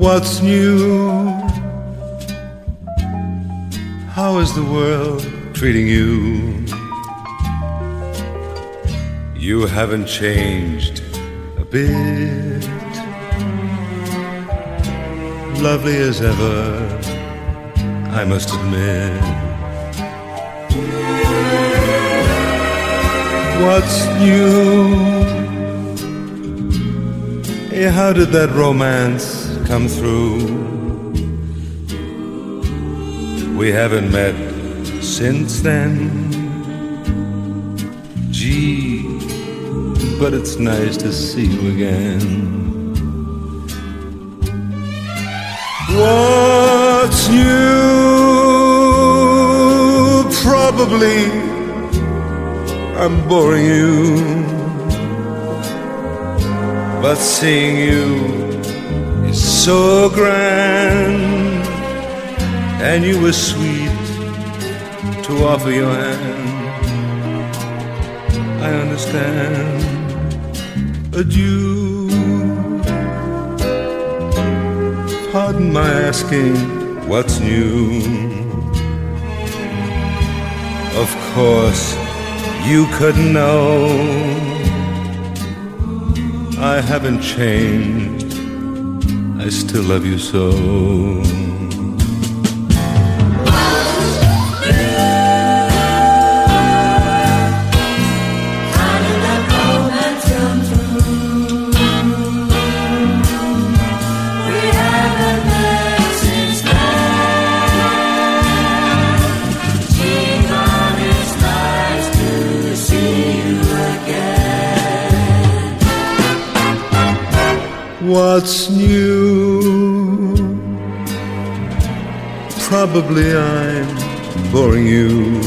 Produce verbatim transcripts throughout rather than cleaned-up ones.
What's new? How is the world treating you? You haven't changed a bit. Lovely as ever, I must admit. What's new? Hey, how did that romance come through? We haven't met since then. Gee, but it's nice to see you again. What's new? Probably I'm boring you, but seeing you is so grand, and you were sweet to offer your hand. I understand. Adieu. Pardon my asking what's new. Of course you couldn't know. I haven't changed, I still love you so. What's new? Probably I'm boring you,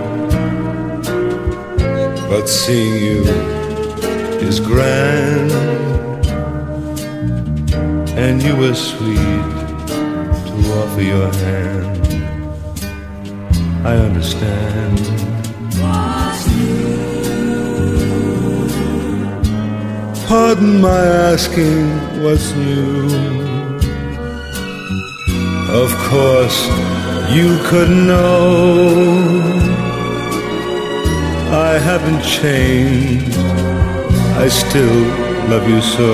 but seeing you is grand, and you were sweet to offer your hand. I understand. What's new? Pardon my asking what's new. Of course you couldn't know. I haven't changed, I still love you so.